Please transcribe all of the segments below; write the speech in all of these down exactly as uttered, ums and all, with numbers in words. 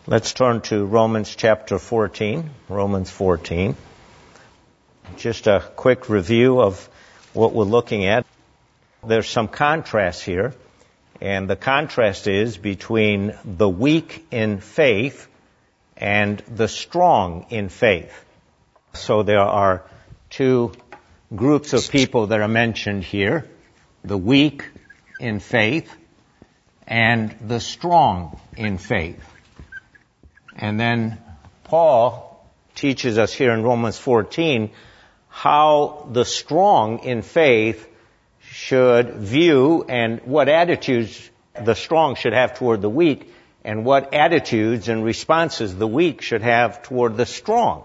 Let's turn to Romans chapter fourteen, Romans fourteen. Just a quick review of what we're looking at. There's some contrast here, and the contrast is between the weak in faith and the strong in faith. So there are two groups of people that are mentioned here, the weak in faith and the strong in faith. And then Paul teaches us here in Romans fourteen how the strong in faith should view and what attitudes the strong should have toward the weak and what attitudes and responses the weak should have toward the strong.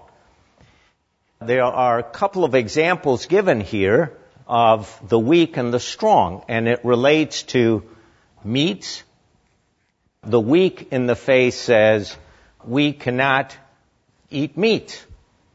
There are a couple of examples given here of the weak and the strong, and it relates to meats. The weak in the faith says, we cannot eat meat.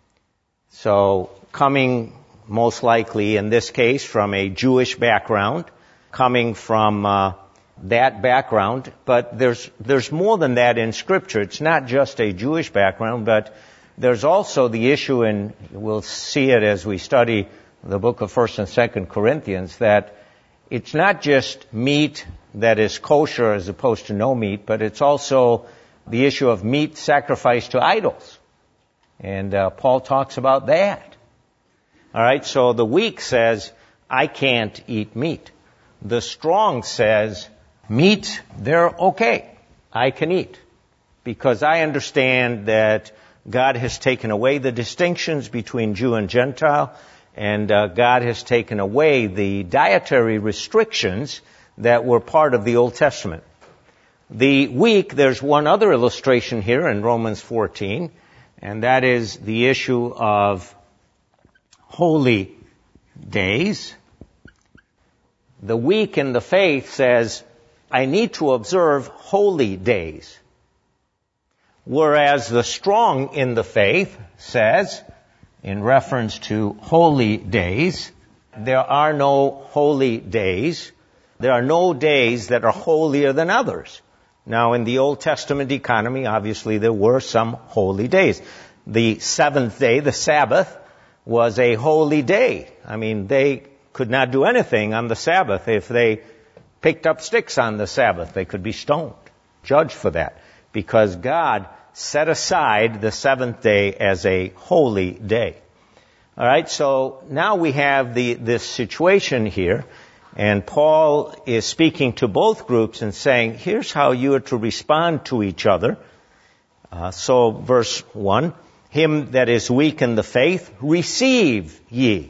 So, coming most likely in this case from a Jewish background, coming from uh, that background, but there's there's more than that in Scripture. It's not just a Jewish background, but there's also the issue, and we'll see it as we study the book of First and Second Corinthians, that it's not just meat that is kosher as opposed to no meat, but it's also the issue of meat sacrificed to idols. And uh, Paul talks about that. All right, so the weak says, I can't eat meat. The strong says, meat, they're okay. I can eat. Because I understand that God has taken away the distinctions between Jew and Gentile, and uh, God has taken away the dietary restrictions that were part of the Old Testament. The weak, there's one other illustration here in Romans fourteen, and that is the issue of holy days. The weak in the faith says, I need to observe holy days. Whereas the strong in the faith says, in reference to holy days, there are no holy days. There are no days that are holier than others. Now, in the Old Testament economy, obviously there were some holy days. The seventh day, the Sabbath, was a holy day. I mean, they could not do anything on the Sabbath. If they picked up sticks on the Sabbath, they could be stoned, judged for that, because God set aside the seventh day as a holy day. All right, so now we have the this situation here. And Paul is speaking to both groups and saying, here's how you are to respond to each other. Uh, so verse one, him that is weak in the faith, receive ye.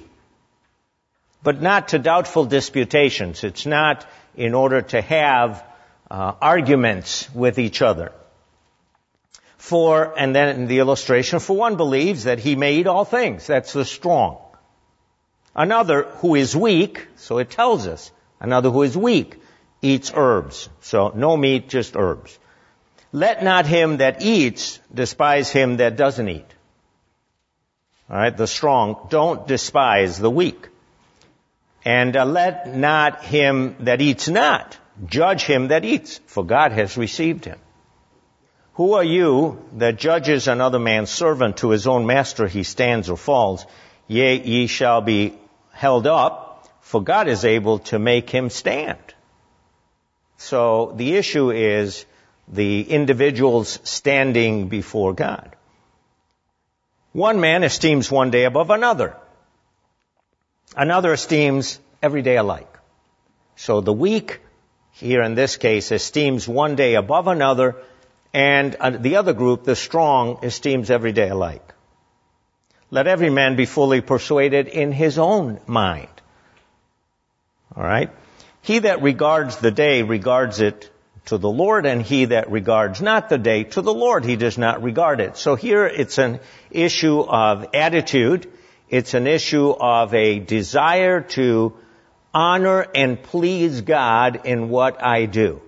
But not to doubtful disputations. It's not in order to have uh, arguments with each other. For, and then in the illustration, for one believes that he may eat all things. That's the strong. Another who is weak, so it tells us, another who is weak eats herbs. So no meat, just herbs. Let not him that eats despise him that doesn't eat. All right, the strong, don't despise the weak. And uh, let not him that eats not judge him that eats, for God has received him. Who are you that judges another man's servant? To his own master he stands or falls? Yea, ye shall be held up, for God is able to make him stand. So the issue is the individual's standing before God. One man esteems one day above another. Another esteems every day alike. So the weak, here in this case, esteems one day above another, and the other group, the strong, esteems every day alike. Let every man be fully persuaded in his own mind. All right? He that regards the day regards it to the Lord, and he that regards not the day to the Lord, he does not regard it. So here it's an issue of attitude. It's an issue of a desire to honor and please God in what I do.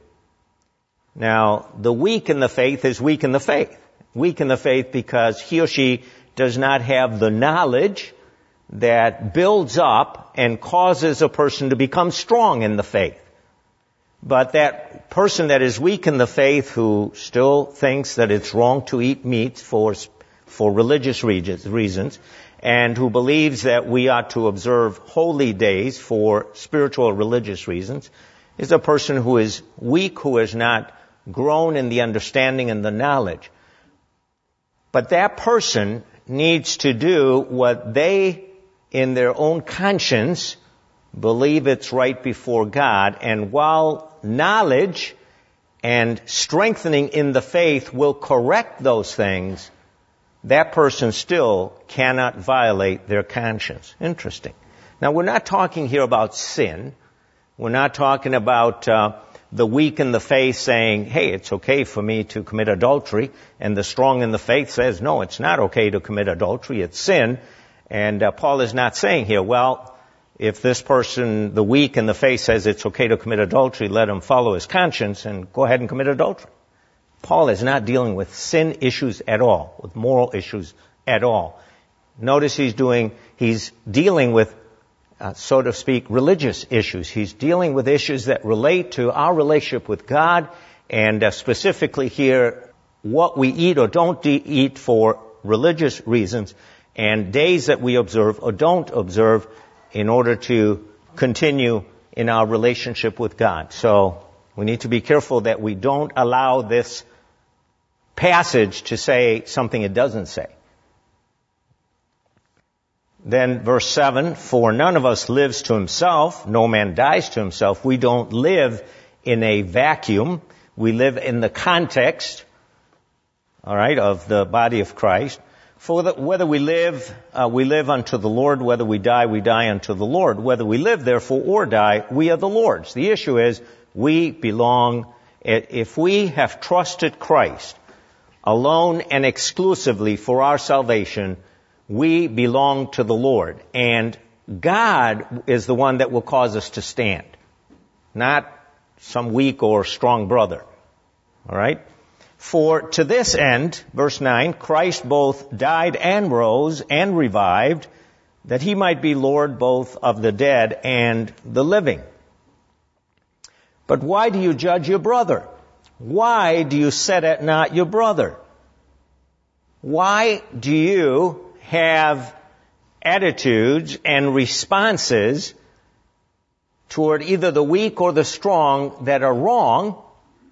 Now, the weak in the faith is weak in the faith. Weak in the faith because he or she does not have the knowledge that builds up and causes a person to become strong in the faith. But that person that is weak in the faith, who still thinks that it's wrong to eat meat for, for religious reasons, and who believes that we ought to observe holy days for spiritual or religious reasons, is a person who is weak, who has not grown in the understanding and the knowledge. But that person needs to do what they, in their own conscience, believe it's right before God. And while knowledge and strengthening in the faith will correct those things, that person still cannot violate their conscience. Interesting. Now, we're not talking here about sin. We're not talking about uh, the weak in the faith saying, hey, it's okay for me to commit adultery, and the strong in the faith says, no, it's not okay to commit adultery, it's sin. And uh, Paul is not saying here, well, if this person, the weak in the faith, says it's okay to commit adultery, let him follow his conscience and go ahead and commit adultery. Paul is not dealing with sin issues at all, with moral issues at all. Notice he's doing, he's dealing with, uh, so to speak, religious issues. He's dealing with issues that relate to our relationship with God, and uh, specifically here, what we eat or don't de- eat for religious reasons, and days that we observe or don't observe in order to continue in our relationship with God. So we need to be careful that we don't allow this passage to say something it doesn't say. Then verse seven, for none of us lives to himself, no man dies to himself. We don't live in a vacuum. We live in the context, all right, of the body of Christ. For the, whether we live, uh, we live unto the Lord. Whether we die, we die unto the Lord. Whether we live, therefore, or die, we are the Lord's. The issue is, we belong, if we have trusted Christ alone and exclusively for our salvation, we belong to the Lord. And God is the one that will cause us to stand, not some weak or strong brother. All right? For to this end, verse nine, Christ both died and rose and revived, that he might be Lord both of the dead and the living. But why do you judge your brother? Why do you set at naught your brother? Why do you have attitudes and responses toward either the weak or the strong that are wrong?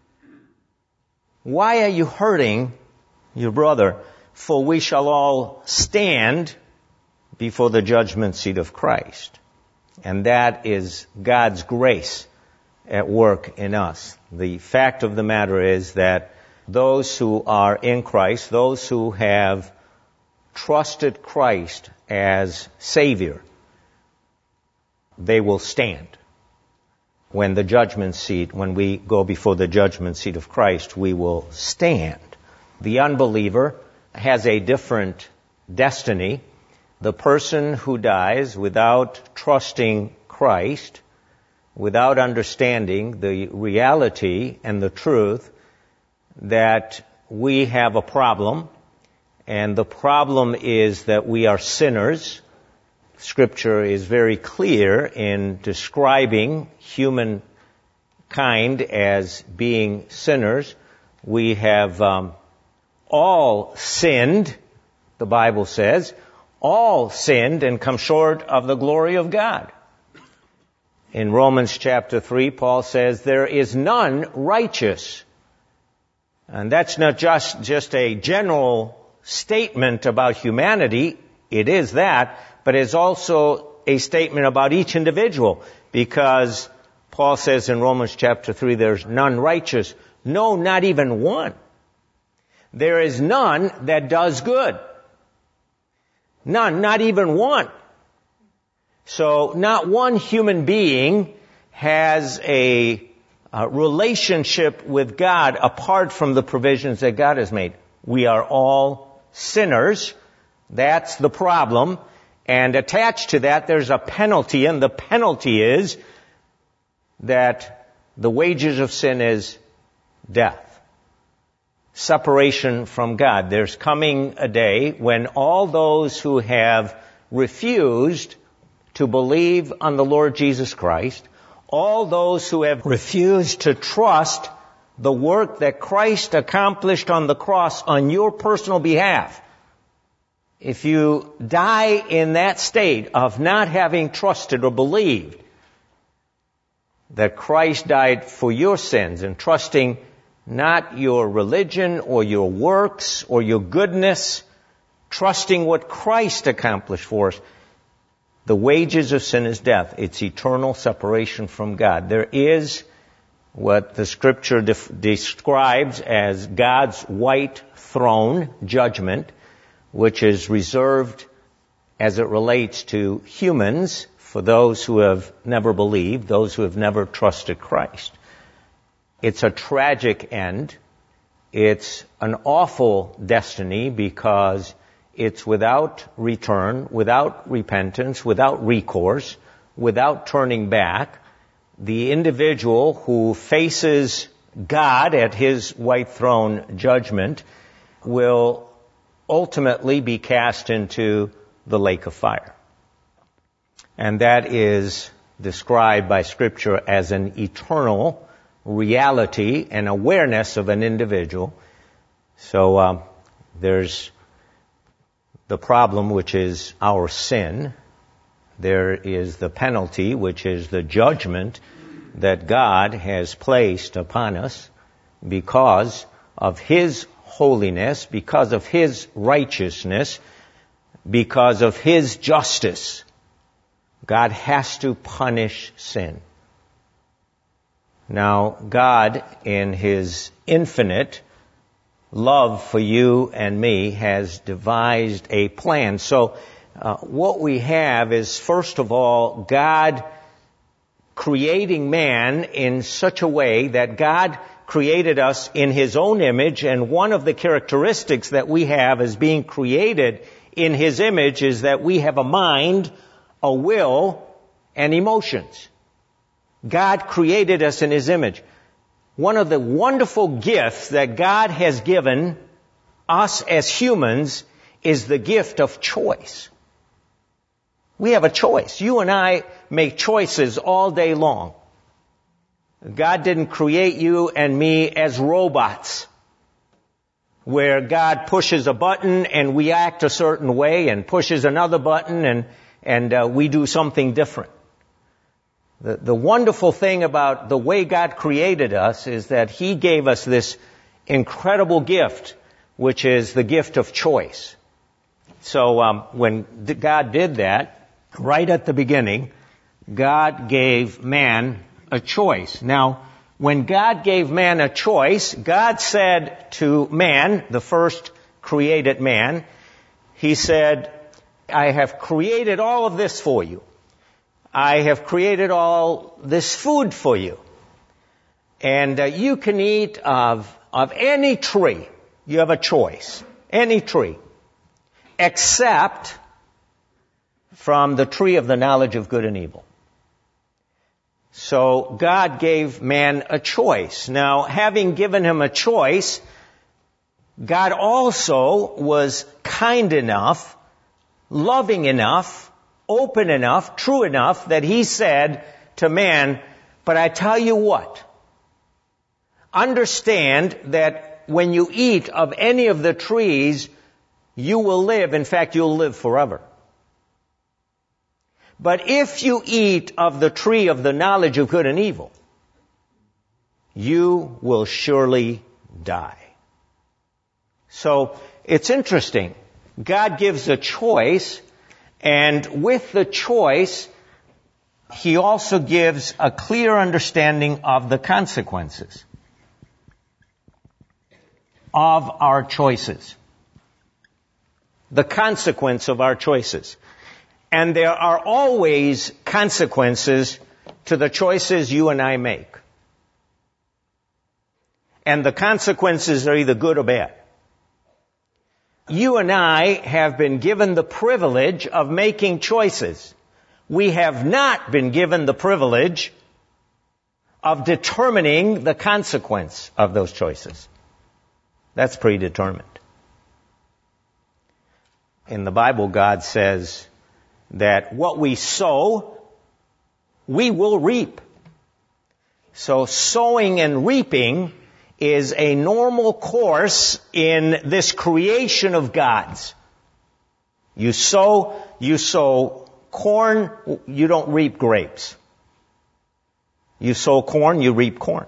Why are you hurting your brother? For we shall all stand before the judgment seat of Christ. And that is God's grace at work in us. The fact of the matter is that those who are in Christ, those who have trusted Christ as Savior, they will stand. When the judgment seat, when we go before the judgment seat of Christ, we will stand. The unbeliever has a different destiny. The person who dies without trusting Christ, without understanding the reality and the truth that we have a problem, and the problem is that we are sinners. Scripture is very clear in describing humankind as being sinners. We have um, all sinned, the Bible says, all sinned and come short of the glory of God. In Romans chapter three, Paul says, there is none righteous. And that's not just, just a general statement about humanity. It is that, but it's also a statement about each individual, because Paul says in Romans chapter three, there's none righteous. No, not even one. There is none that does good. None, not even one. So not one human being has a, a relationship with God apart from the provisions that God has made. We are all sinners. That's the problem. And attached to that, there's a penalty, and the penalty is that the wages of sin is death. Separation from God. There's coming a day when all those who have refused to believe on the Lord Jesus Christ, all those who have refused to trust the work that Christ accomplished on the cross on your personal behalf. If you die in that state of not having trusted or believed that Christ died for your sins and trusting not your religion or your works or your goodness, trusting what Christ accomplished for us, the wages of sin is death. It's eternal separation from God. There is what the Scripture def- describes as God's white throne judgment, which is reserved as it relates to humans for those who have never believed, those who have never trusted Christ. It's a tragic end. It's an awful destiny because it's without return, without repentance, without recourse, without turning back. The individual who faces God at His white throne judgment will ultimately be cast into the lake of fire. And that is described by Scripture as an eternal reality and awareness of an individual. So um, there's the problem, which is our sin. There is the penalty, which is the judgment that God has placed upon us because of His holiness, because of His righteousness, because of His justice. God has to punish sin. Now, God, in His infinite love for you and me, has devised a plan. So, uh, what we have is, first of all, God creating man in such a way that God created us in His own image, and one of the characteristics that we have as being created in His image is that we have a mind, a will, and emotions. God created us in His image. One of the wonderful gifts that God has given us as humans is the gift of choice. We have a choice. You and I make choices all day long. God didn't create you and me as robots, where God pushes a button and we act a certain way, and pushes another button and, and uh, we do something different. The, the wonderful thing about the way God created us is that He gave us this incredible gift, which is the gift of choice. So um, when God did that, right at the beginning, God gave man a choice. Now, when God gave man a choice, God said to man, the first created man, He said, I have created all of this for you. I have created all this food for you. And uh, you can eat of, of any tree. You have a choice. Any tree. Except from the tree of the knowledge of good and evil. So God gave man a choice. Now, having given him a choice, God also was kind enough, loving enough, open enough, true enough, that He said to man, but I tell you what, understand that when you eat of any of the trees, you will live. In fact, you'll live forever. But if you eat of the tree of the knowledge of good and evil, you will surely die. So, it's interesting. God gives a choice, and with the choice, He also gives a clear understanding of the consequences of our choices. The consequence of our choices. And there are always consequences to the choices you and I make. And the consequences are either good or bad. You and I have been given the privilege of making choices. We have not been given the privilege of determining the consequence of those choices. That's predetermined. In the Bible, God says that what we sow, we will reap. So sowing and reaping is a normal course in this creation of God's. You sow, you sow corn, you don't reap grapes. You sow corn, you reap corn.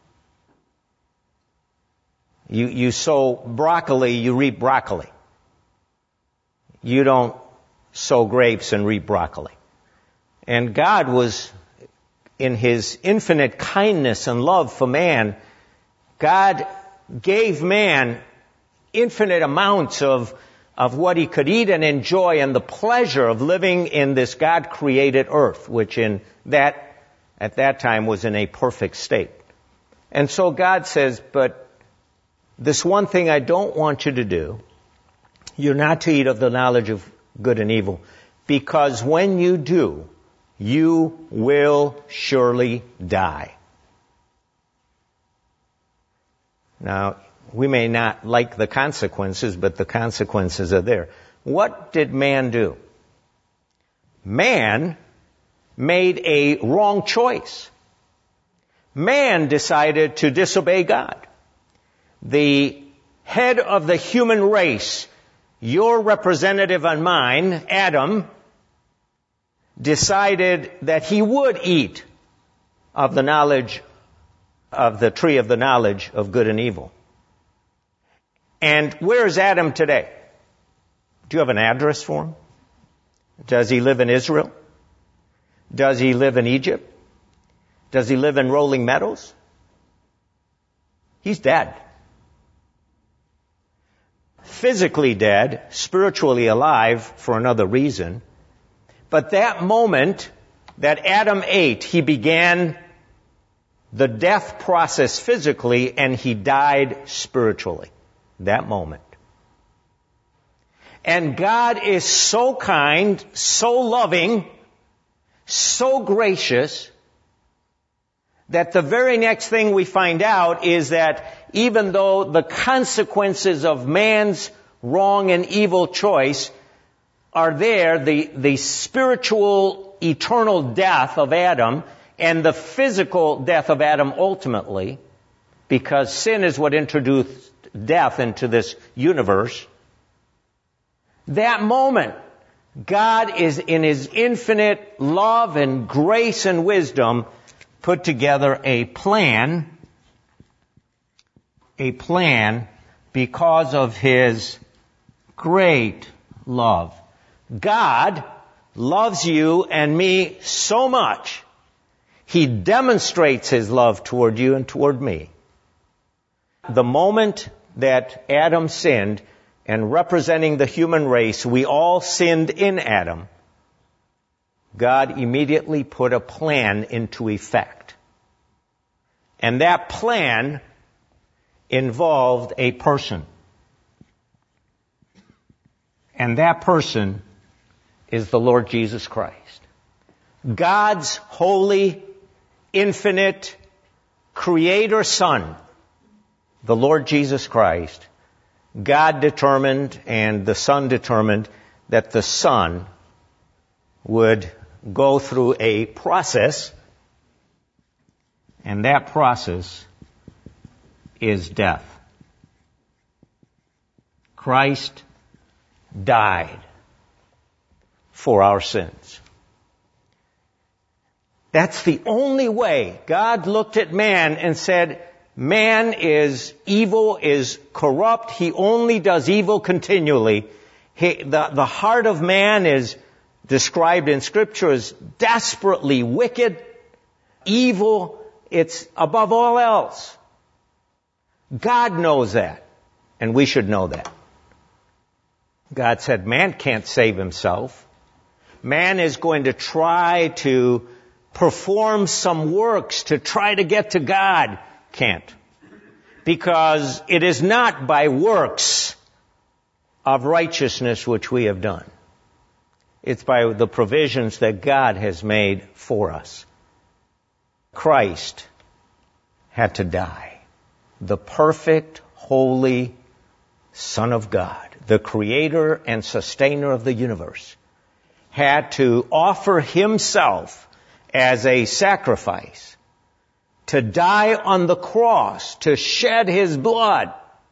You, you sow broccoli, you reap broccoli. You don't sow grapes and reap broccoli. And God was, in His infinite kindness and love for man, God gave man infinite amounts of, of what he could eat and enjoy and the pleasure of living in this God-created earth, which in that, at that time was in a perfect state. And so God says, but this one thing I don't want you to do, you're not to eat of the knowledge of good and evil, because when you do, you will surely die. Now, we may not like the consequences, but the consequences are there. What did man do? Man made a wrong choice. Man decided to disobey God. The head of the human race, your representative and mine, Adam, decided that he would eat of the knowledge of the tree of the knowledge of good and evil. And where is Adam today? Do you have an address for him? Does he live in Israel? Does he live in Egypt? Does he live in Rolling Meadows? He's dead. Physically dead, spiritually alive for another reason. But that moment that Adam ate, he began the death process physically, and he died spiritually. That moment. And God is so kind, so loving, so gracious, that the very next thing we find out is that even though the consequences of man's wrong and evil choice are there, the, the spiritual eternal death of Adam and the physical death of Adam ultimately, because sin is what introduced death into this universe, that moment, God is in His infinite love and grace and wisdom put together a plan, a plan because of His great love. God loves you and me so much, He demonstrates His love toward you and toward me. The moment that Adam sinned, and representing the human race, we all sinned in Adam, God immediately put a plan into effect. And that plan involved a person. And that person is the Lord Jesus Christ. God's holy, infinite, creator Son, the Lord Jesus Christ. God determined and the Son determined that the Son would go through a process, and that process is death. Christ died for our sins. That's the only way. God looked at man and said, man is evil, is corrupt. He only does evil continually. He, the, the heart of man is described in Scripture as desperately wicked, evil. It's above all else. God knows that, and we should know that. God said man can't save himself. Man is going to try to perform some works to try to get to God. Can't. Because it is not by works of righteousness which we have done. It's by the provisions that God has made for us. Christ had to die. The perfect, holy Son of God, the creator and sustainer of the universe, had to offer Himself as a sacrifice to die on the cross, to shed his blood,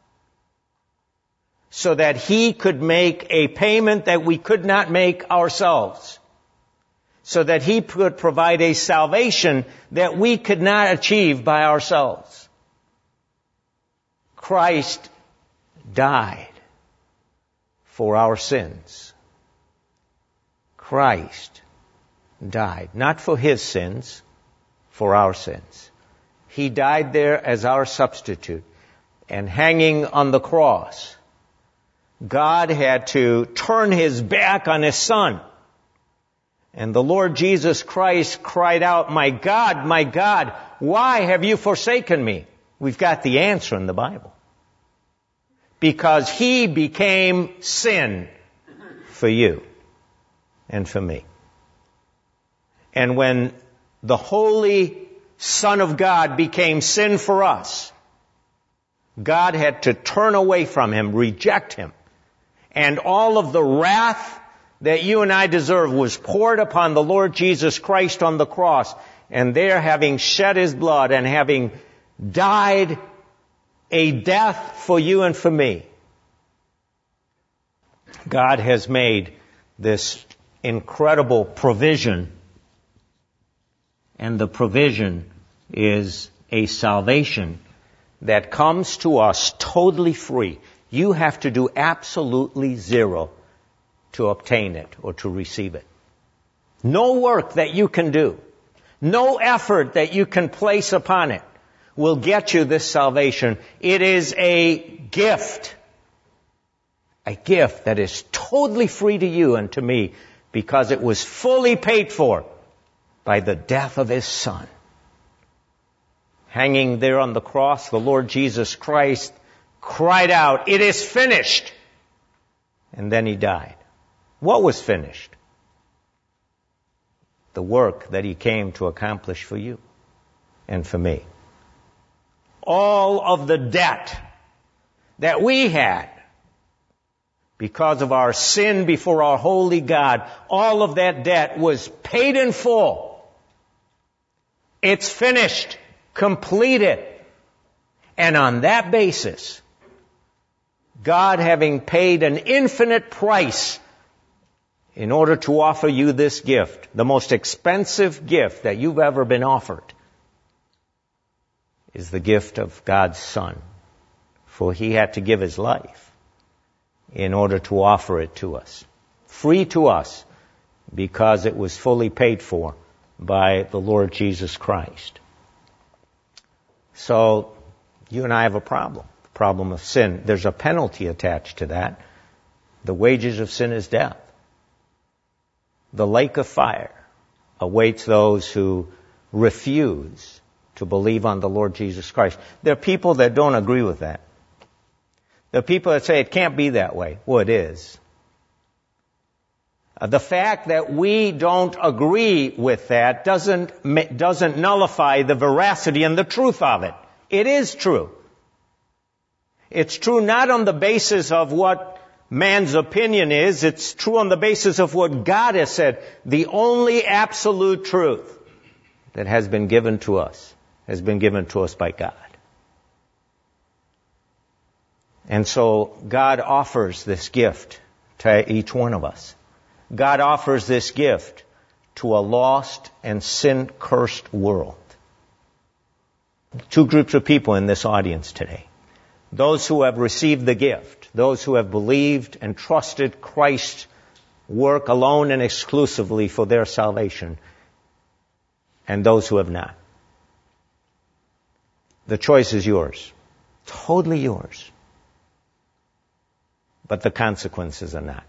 so that he could make a payment that we could not make ourselves, so that he could provide a salvation that we could not achieve by ourselves. Christ died for our sins. Christ died, not for his sins, for our sins. He died there as our substitute. And hanging on the cross, God had to turn his back on his Son. And the Lord Jesus Christ cried out, "My God, my God, why have you forsaken me?" We've got the answer in the Bible. Because he became sin for you and for me. And when the Holy Son of God became sin for us, God had to turn away from him, reject him. And all of the wrath that you and I deserve was poured upon the Lord Jesus Christ on the cross. And there, having shed his blood and having died a death for you and for me, God has made this incredible provision. And the provision is a salvation that comes to us totally free. You have to do absolutely zero to obtain it or to receive it. No work that you can do, no effort that you can place upon it will get you this salvation. It is a gift. A gift that is totally free to you and to me because it was fully paid for by the death of his Son. Hanging there on the cross, the Lord Jesus Christ cried out, "It is finished!" And then he died. What was finished? The work that he came to accomplish for you and for me. All of the debt that we had because of our sin before our holy God, all of that debt was paid in full. It's finished, completed. And on that basis, God, having paid an infinite price in order to offer you this gift, the most expensive gift that you've ever been offered, is the gift of God's Son. For he had to give his life in order to offer it to us. Free to us because it was fully paid for by the Lord Jesus Christ. So you and I have a problem, the problem of sin. There's a penalty attached to that. The wages of sin is death. The lake of fire awaits those who refuse to believe on the Lord Jesus Christ. There are people that don't agree with that. There are people that say it can't be that way. Well, it is. Uh, the fact that we don't agree with that doesn't, doesn't nullify the veracity and the truth of it. It is true. It's true not on the basis of what man's opinion is. It's true on the basis of what God has said. The only absolute truth that has been given to us has been given to us by God. And so God offers this gift to each one of us. God offers this gift to a lost and sin-cursed world. Two groups of people in this audience today. Those who have received the gift, those who have believed and trusted Christ's work alone and exclusively for their salvation, and those who have not. The choice is yours. Totally yours. But the consequences are not.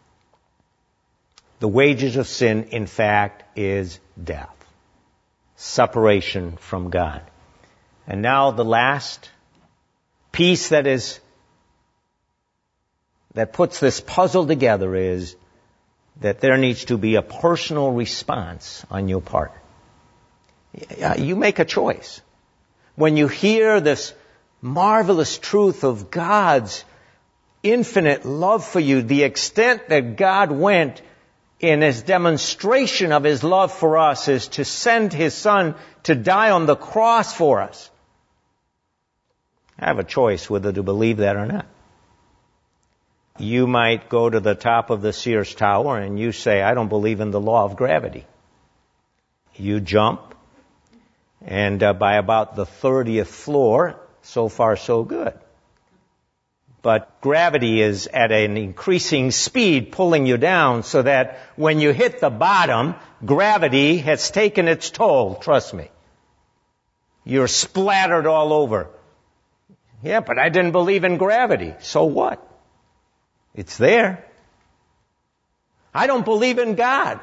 The wages of sin, in fact, is death. Separation from God. And now the last piece that is, that puts this puzzle together is that there needs to be a personal response on your part. You make a choice. When you hear this marvelous truth of God's infinite love for you, the extent that God went in his demonstration of his love for us is to send his Son to die on the cross for us. I have a choice whether to believe that or not. You might go to the top of the Sears Tower and you say, I don't believe in the law of gravity. You jump, and uh, by about the thirtieth floor, so far so good. But gravity is at an increasing speed pulling you down so that when you hit the bottom, gravity has taken its toll, trust me. You're splattered all over. Yeah, but I didn't believe in gravity. So what? It's there. I don't believe in God.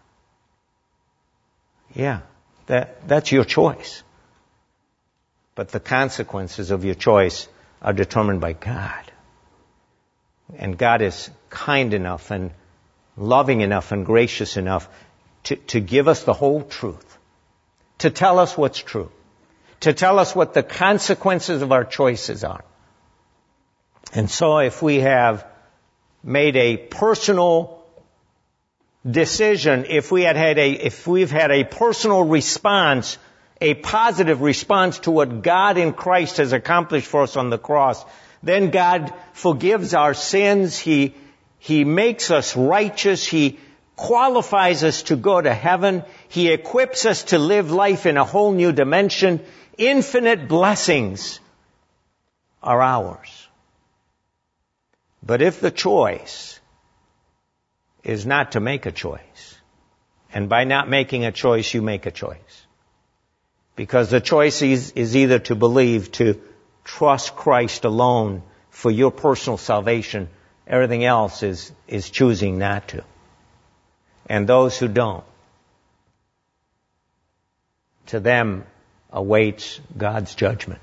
Yeah, that, that's your choice. But the consequences of your choice are determined by God. And God is kind enough and loving enough and gracious enough to, to give us the whole truth, to tell us what's true, to tell us what the consequences of our choices are. And so if we have made a personal decision, if we had had a, if we've had a personal response, a positive response to what God in Christ has accomplished for us on the cross, then God forgives our sins. He, He makes us righteous. He qualifies us to go to heaven. He equips us to live life in a whole new dimension. Infinite blessings are ours. But if the choice is not to make a choice, and by not making a choice, you make a choice, because the choice is, is either to believe, to trust Christ alone for your personal salvation. Everything else is, is choosing not to. And those who don't, to them awaits God's judgment.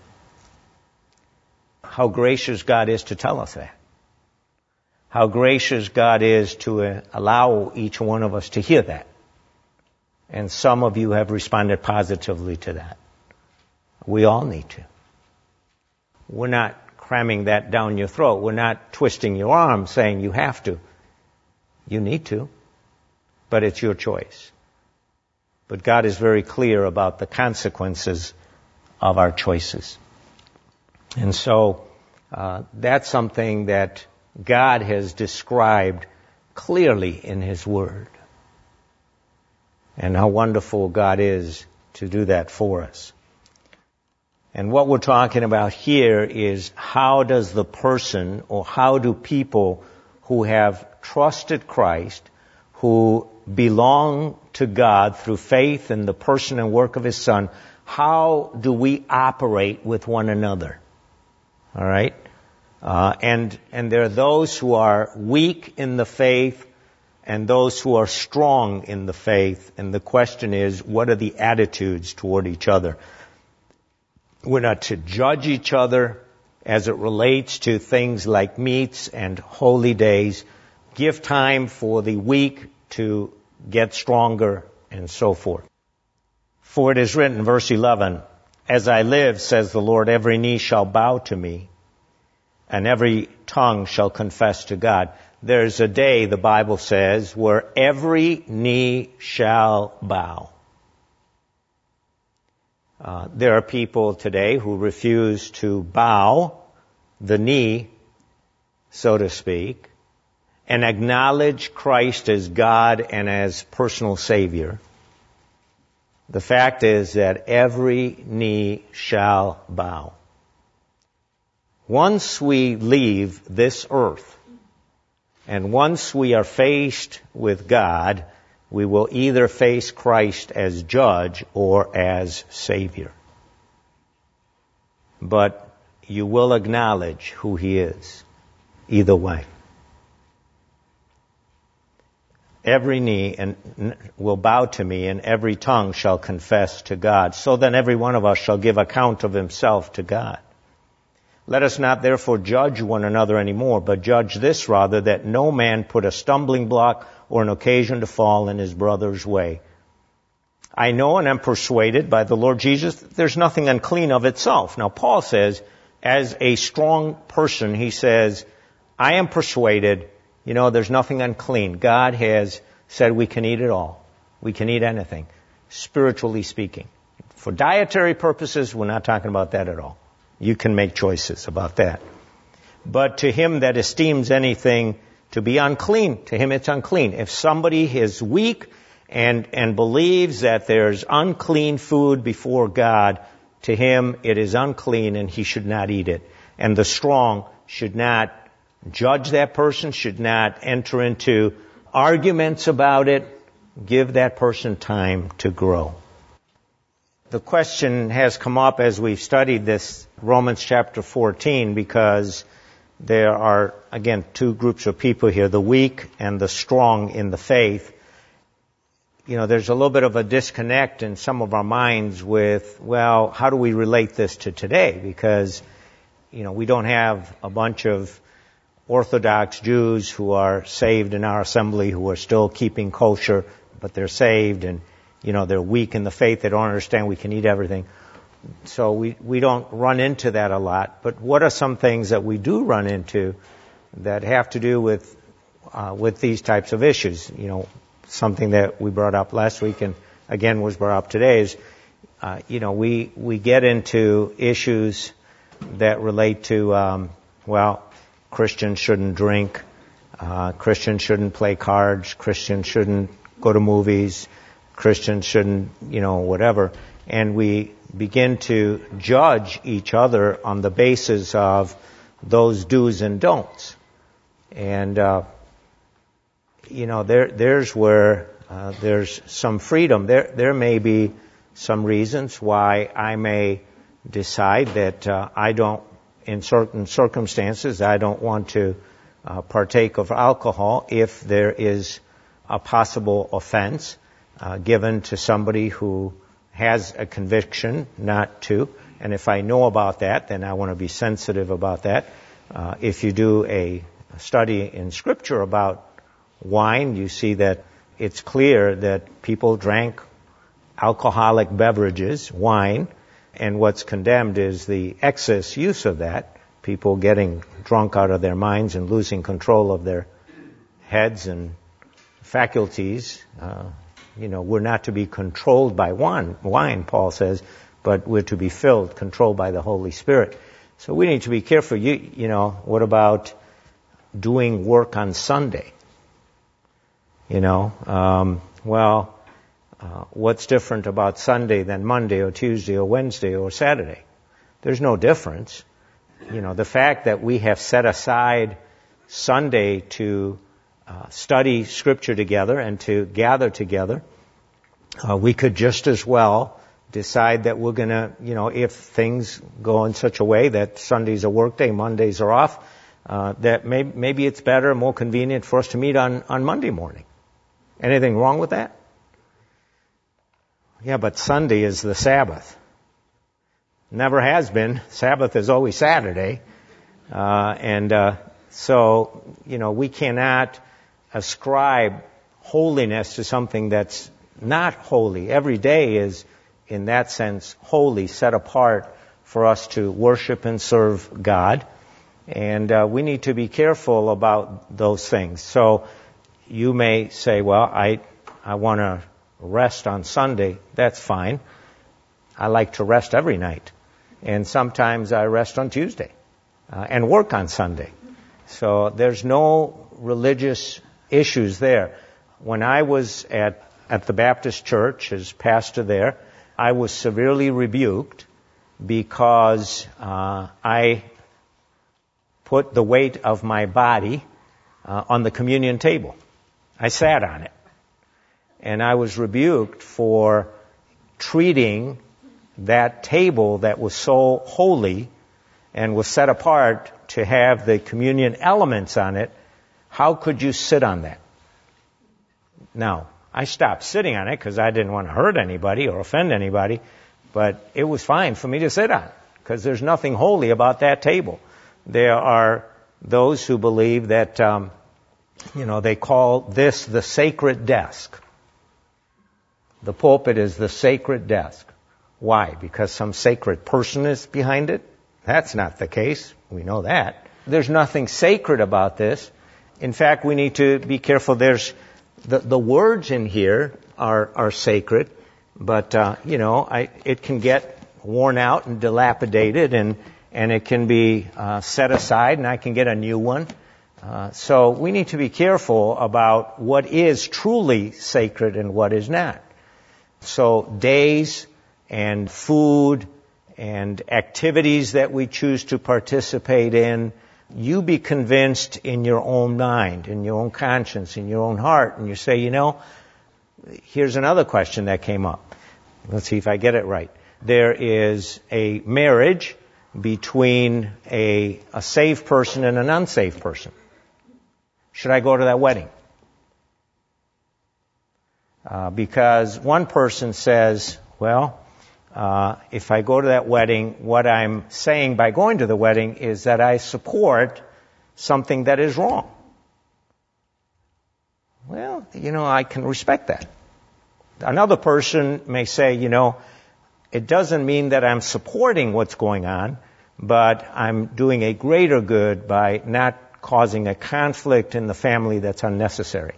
How gracious God is to tell us that. How gracious God is to uh, allow each one of us to hear that. And some of you have responded positively to that. We all need to. We're not cramming that down your throat. We're not twisting your arm saying you have to. You need to. But it's your choice. But God is very clear about the consequences of our choices. And so uh, that's something that God has described clearly in His Word. And how wonderful God is to do that for us. And what we're talking about here is how does the person, or how do people who have trusted Christ, who belong to God through faith in the person and work of His Son, how do we operate with one another? All right? Uh, and, and there are those who are weak in the faith and those who are strong in the faith. And the question is, what are the attitudes toward each other? We're not to judge each other as it relates to things like meats and holy days. Give time for the weak to get stronger and so forth. For it is written, verse eleven, as I live, says the Lord, every knee shall bow to me, and every tongue shall confess to God. There's a day, the Bible says, where every knee shall bow. Uh, there are people today who refuse to bow the knee, so to speak, and acknowledge Christ as God and as personal Savior. The fact is that every knee shall bow. Once we leave this earth, and once we are faced with God, we will either face Christ as judge or as Savior. But you will acknowledge who He is, either way. Every knee and will bow to me, and every tongue shall confess to God. So then every one of us shall give account of himself to God. Let us not therefore judge one another anymore, but judge this rather, that no man put a stumbling block or an occasion to fall in his brother's way. I know and am persuaded by the Lord Jesus that there's nothing unclean of itself. Now Paul says, as a strong person, he says, I am persuaded, you know, there's nothing unclean. God has said we can eat it all. We can eat anything, spiritually speaking. For dietary purposes, we're not talking about that at all. You can make choices about that. But to him that esteems anything to be unclean, to him it's unclean. If somebody is weak and, and believes that there's unclean food before God, to him it is unclean and he should not eat it. And the strong should not judge that person, should not enter into arguments about it. Give that person time to grow. The question has come up as we've studied this Romans chapter fourteen, because there are, again, two groups of people here, the weak and the strong in the faith. You know, there's a little bit of a disconnect in some of our minds with, well, how do we relate this to today? Because, you know, we don't have a bunch of Orthodox Jews who are saved in our assembly who are still keeping kosher, but they're saved and, you know, they're weak in the faith. They don't understand we can eat everything. So we, we don't run into that a lot. But what are some things that we do run into that have to do with, uh, with these types of issues? You know, something that we brought up last week and again was brought up today is, uh, you know, we, we get into issues that relate to, um, well, Christians shouldn't drink, uh, Christians shouldn't play cards, Christians shouldn't go to movies, Christians shouldn't, you know, whatever. And we begin to judge each other on the basis of those do's and don'ts. And, uh, you know, there, there's where, uh, there's some freedom. There, there may be some reasons why I may decide that, uh, I don't, in certain circumstances, I don't want to, uh, partake of alcohol if there is a possible offense, uh, given to somebody who has a conviction not to. And if I know about that, then I want to be sensitive about that. Uh, if you do a study in Scripture about wine, you see that it's clear that people drank alcoholic beverages, wine, and what's condemned is the excess use of that, people getting drunk out of their minds and losing control of their heads and faculties. Uh, you know, we're not to be controlled by wine, wine, Paul says, but we're to be filled, controlled by the Holy Spirit. So we need to be careful. You, you know, what about doing work on Sunday? You know, um, well, uh, what's different about Sunday than Monday or Tuesday or Wednesday or Saturday? There's no difference. You know, the fact that we have set aside Sunday to uh, study Scripture together and to gather together, uh, we could just as well decide that we're going to, you know, if things go in such a way that Sunday's a work day, Mondays are off, uh, that may, maybe it's better, more convenient for us to meet on, on Monday morning. Anything wrong with that? Yeah, but Sunday is the Sabbath. Never has been. Sabbath is always Saturday. Uh, and uh, so, you know, we cannot ascribe holiness to something that's not holy. Every day is, in that sense, holy, set apart for us to worship and serve God. And uh, we need to be careful about those things. So you may say, well, I I want to rest on Sunday. That's fine. I like to rest every night. And sometimes I rest on Tuesday uh, and work on Sunday. So there's no religious issues there. When I was at, at the Baptist church as pastor there, I was severely rebuked because uh, I put the weight of my body uh, on the communion table. I sat on it. And I was rebuked for treating that table that was so holy and was set apart to have the communion elements on it. How could you sit on that? Now, I stopped sitting on it because I didn't want to hurt anybody or offend anybody, but it was fine for me to sit on because there's nothing holy about that table. There are those who believe that, um, you know, they call this the sacred desk. The pulpit is the sacred desk. Why? Because some sacred person is behind it? That's not the case. We know that. There's nothing sacred about this. In fact, we need to be careful. There's the, the words in here are, are sacred, but, uh, you know, I, it can get worn out and dilapidated, and, and it can be uh, set aside, and I can get a new one. Uh, so we need to be careful about what is truly sacred and what is not. So days and food and activities that we choose to participate in, you be convinced in your own mind, in your own conscience, in your own heart, and you say, you know, here's another question that came up. Let's see if I get it right. There is a marriage between a, a saved person and an unsaved person. Should I go to that wedding? Uh, because one person says, well, uh, if I go to that wedding, what I'm saying by going to the wedding is that I support something that is wrong. Well, you know, I can respect that. Another person may say, you know, it doesn't mean that I'm supporting what's going on, but I'm doing a greater good by not causing a conflict in the family that's unnecessary.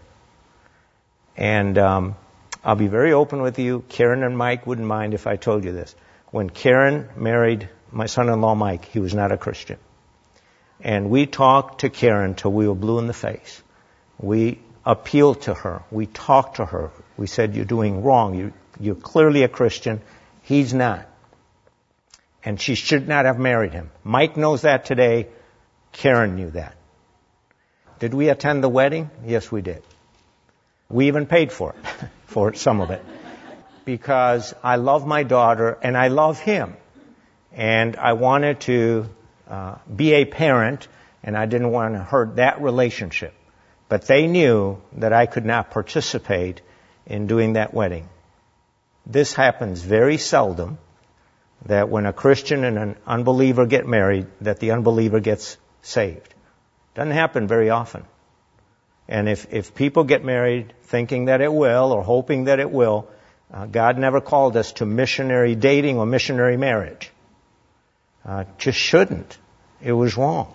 And um, I'll be very open with you. Karen and Mike wouldn't mind if I told you this. When Karen married my son-in-law Mike, he was not a Christian. And we talked to Karen till we were blue in the face. We appealed to her. We talked to her. We said, you're doing wrong. You, you're clearly a Christian. He's not. And she should not have married him. Mike knows that today. Karen knew that. Did we attend the wedding? Yes, we did. We even paid for it, for some of it. Because I love my daughter and I love him. And I wanted to uh, be a parent, and I didn't want to hurt that relationship. But they knew that I could not participate in doing that wedding. This happens very seldom, that when a Christian and an unbeliever get married, that the unbeliever gets saved. Doesn't happen very often. And if, if people get married thinking that it will or hoping that it will, uh, God never called us to missionary dating or missionary marriage. Uh, just shouldn't. It was wrong.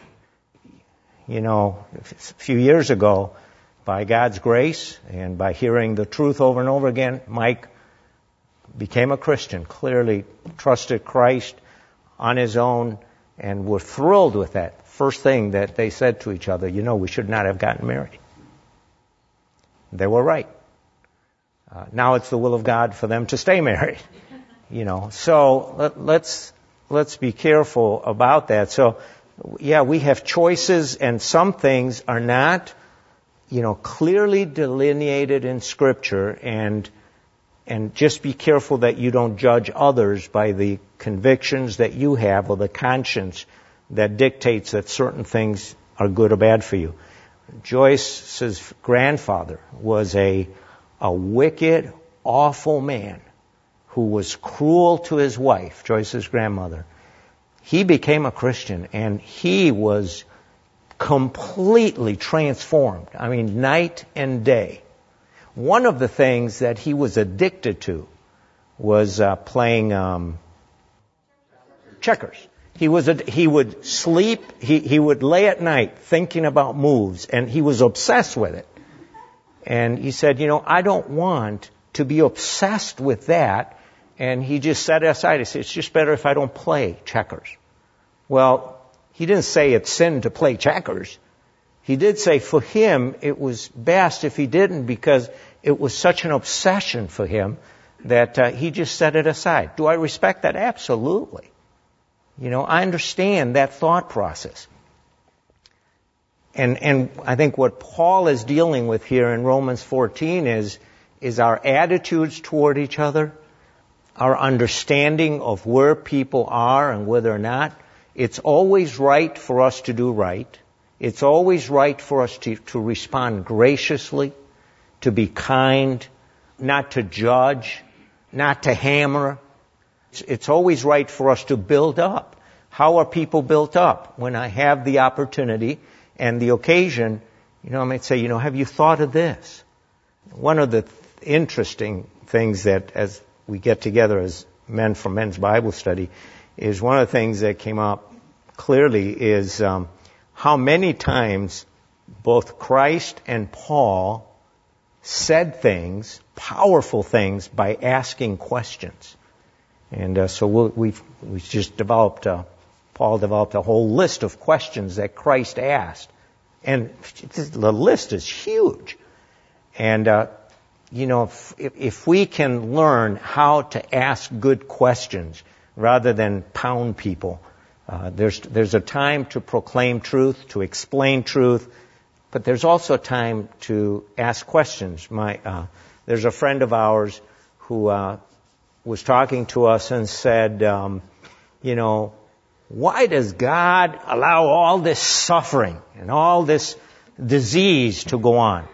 You know, a few years ago, by God's grace and by hearing the truth over and over again, Mike became a Christian, clearly trusted Christ on his own, and were thrilled with that. First thing that they said to each other, you know, we should not have gotten married. They were right. Uh, now it's the will of God for them to stay married. You know, so let, let's let's be careful about that. So, yeah, we have choices, and some things are not, you know, clearly delineated in Scripture, and and just be careful that you don't judge others by the convictions that you have or the conscience that dictates that certain things are good or bad for you. Joyce's grandfather was a a wicked, awful man who was cruel to his wife, Joyce's grandmother. He became a Christian, and he was completely transformed. I mean, night and day. One of the things that he was addicted to was uh, playing um, checkers. He was a, he would sleep, he, he would lay at night thinking about moves, and he was obsessed with it. And he said, you know, I don't want to be obsessed with that. And he just set it aside. He said, it's just better if I don't play checkers. Well, he didn't say it's sin to play checkers. He did say for him it was best if he didn't, because it was such an obsession for him that uh, he just set it aside. Do I respect that? Absolutely. You know, I understand that thought process. And and I think what Paul is dealing with here in Romans fourteen is is our attitudes toward each other, our understanding of where people are and whether or not. It's always right for us to do right. It's always right for us to, to respond graciously, to be kind, not to judge, not to hammer. It's, it's always right for us to build up. How are people built up? When I have the opportunity and the occasion, you know, I might say, you know, have you thought of this? One of the th- interesting things that as we get together as men from Men's Bible Study is one of the things that came up clearly is um, how many times both Christ and Paul said things, powerful things, by asking questions. And uh, so we'll, we've, we've just developed, uh, Paul developed a whole list of questions that Christ asked. And the list is huge. And, uh, you know, if, if we can learn how to ask good questions rather than pound people, uh, there's, there's a time to proclaim truth, to explain truth, but there's also time to ask questions. My, uh, there's a friend of ours who, uh, was talking to us and said, um, you know, why does God allow all this suffering and all this disease to go on?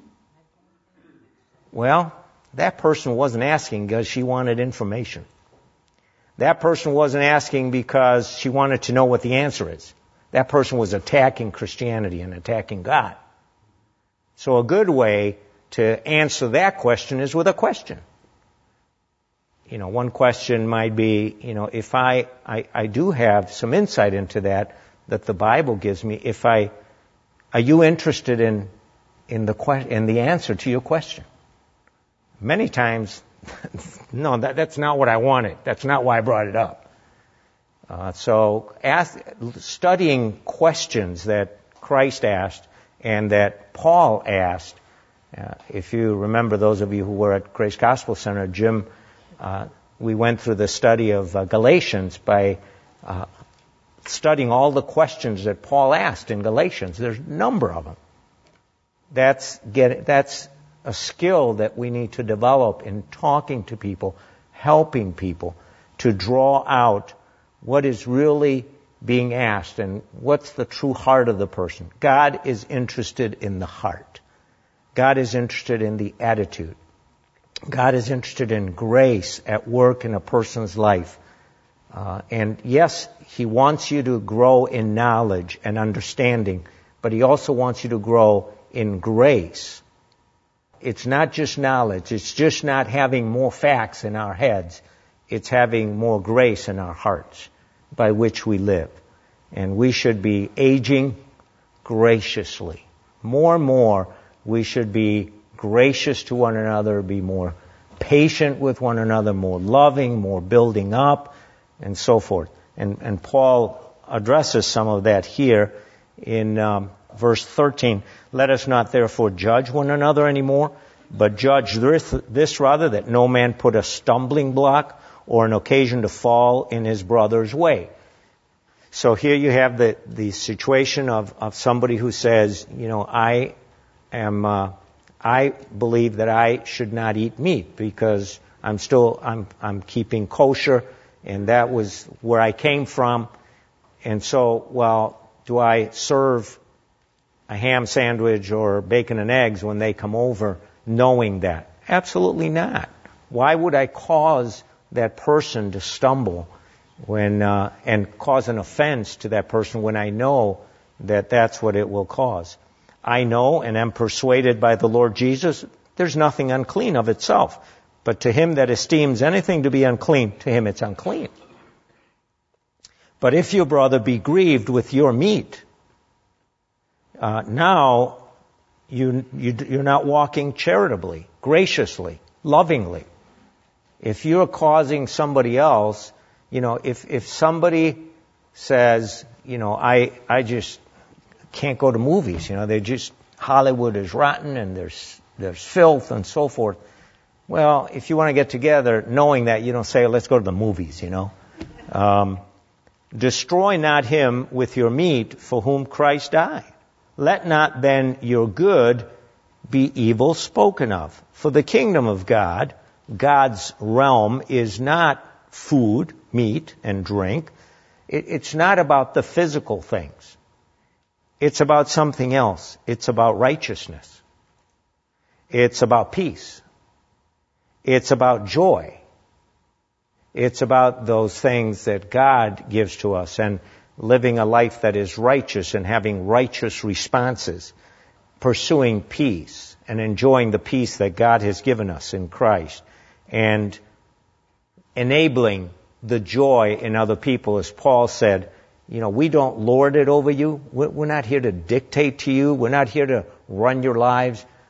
Well, that person wasn't asking because she wanted information. That person wasn't asking because she wanted to know what the answer is. That person was attacking Christianity and attacking God. So a good way to answer that question is with a question. You know, one question might be, you know, if I, I, I do have some insight into that, that the Bible gives me, if I, are you interested in, in the que- in the answer to your question? Many times, no, that, that's not what I wanted. That's not why I brought it up. Uh, so ask, studying questions that Christ asked and that Paul asked, uh, if you remember, those of you who were at Grace Gospel Center, Jim, Uh, we went through the study of uh, Galatians by uh, studying all the questions that Paul asked in Galatians. There's a number of them. That's get, that's a skill that we need to develop in talking to people, helping people to draw out what is really being asked and what's the true heart of the person. God is interested in the heart. God is interested in the attitude. God is interested in grace at work in a person's life. Uh, and yes, He wants you to grow in knowledge and understanding, but He also wants you to grow in grace. It's not just knowledge. It's just not having more facts in our heads. It's having more grace in our hearts by which we live. And we should be aging graciously. More and more, we should be gracious to one another, be more patient with one another, more loving, more building up, and so forth. And, and Paul addresses some of that here in um, verse thirteen. Let us not therefore judge one another anymore, but judge this, this rather, that no man put a stumbling block or an occasion to fall in his brother's way. So here you have the, the situation of, of somebody who says, you know, I am... Uh, I believe that I should not eat meat because I'm still, I'm, I'm keeping kosher, and that was where I came from. And so, well, do I serve a ham sandwich or bacon and eggs when they come over knowing that? Absolutely not. Why would I cause that person to stumble when, uh, and cause an offense to that person when I know that that's what it will cause? I know and am persuaded by the Lord Jesus, there's nothing unclean of itself. But to him that esteems anything to be unclean, to him it's unclean. But if your brother be grieved with your meat, uh, now you, you, you're not walking charitably, graciously, lovingly. If you're causing somebody else, you know, if, if somebody says, you know, I, I just can't go to movies, you know, they just, Hollywood is rotten and there's, there's filth and so forth. Well, if you want to get together, knowing that, you don't say, let's go to the movies, you know. Um, destroy not him with your meat for whom Christ died. Let not then your good be evil spoken of. For the kingdom of God, God's realm, is not food, meat, and drink. It, it's not about the physical things. It's about something else. It's about righteousness. It's about peace. It's about joy. It's about those things that God gives to us and living a life that is righteous and having righteous responses, pursuing peace and enjoying the peace that God has given us in Christ, and enabling the joy in other people. As Paul said, you know, we don't lord it over you. We're not here to dictate to you. We're not here to run your lives.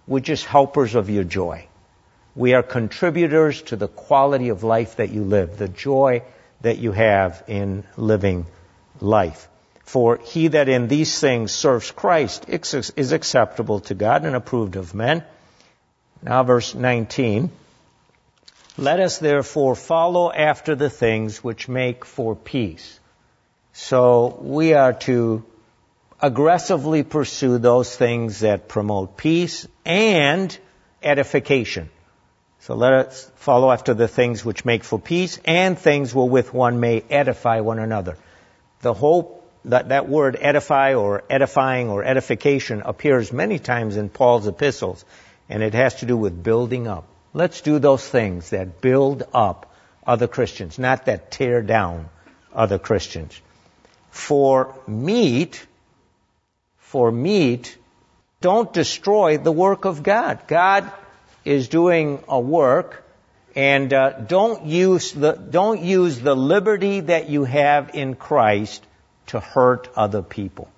We're just helpers of your joy. We are contributors to the quality of life that you live, the joy that you have in living life. For he that in these things serves Christ is acceptable to God and approved of men. Now verse nineteen. Let us therefore follow after the things which make for peace. So we are to aggressively pursue those things that promote peace and edification. So let us follow after the things which make for peace and things wherewith one may edify one another. The whole, that, that word edify or edifying or edification appears many times in Paul's epistles, and it has to do with building up. Let's do those things that build up other Christians, not that tear down other Christians. For meat, for meat, don't destroy the work of God. God is doing a work, and uh, don't use the don't use the liberty that you have in Christ to hurt other people.